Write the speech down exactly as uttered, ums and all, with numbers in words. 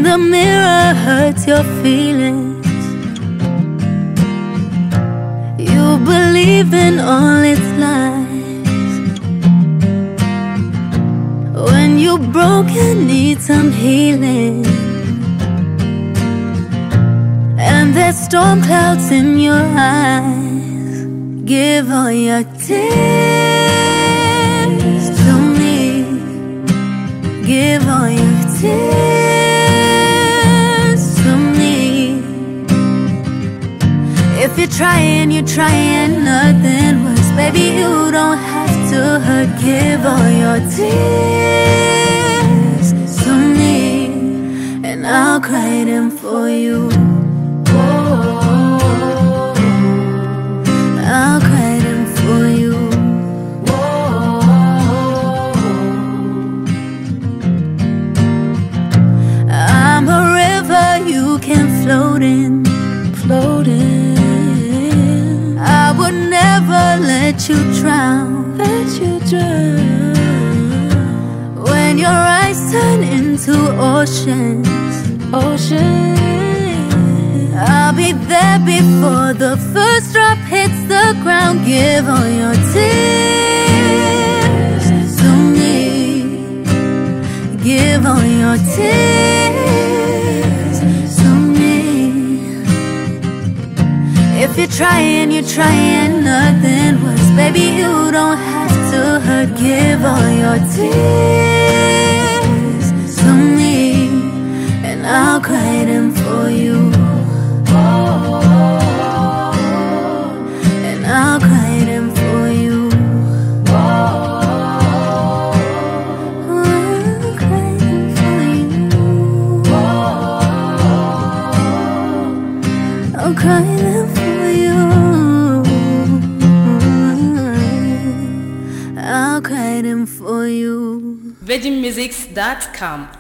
the mirror hurts your feelings. You believe in all its lies. When you're broken, need some healing, and there's storm clouds in your eyes. Give all your tears to me. Give all your tears to me. If you're trying, you're trying, nothing works. Baby, you don't have to hurt. Give all your tears to me, and I'll cry them for you. I'll cry them for you. I'm a river you can float in, float in. I would never let you drown, let you drown. When your eyes turn into oceans, oceans, I'll be there before the first drop hits the ground. Give all your tears to me. Give all your tears to me. If you're trying, you're trying, nothing works. Baby, you don't have to hurt. Give all your tears to me, and I'll cry them for you. And I'll cry them for you. I'll cry them for you. I'll cry them for you. I'll cry them for you. virgin musics dot com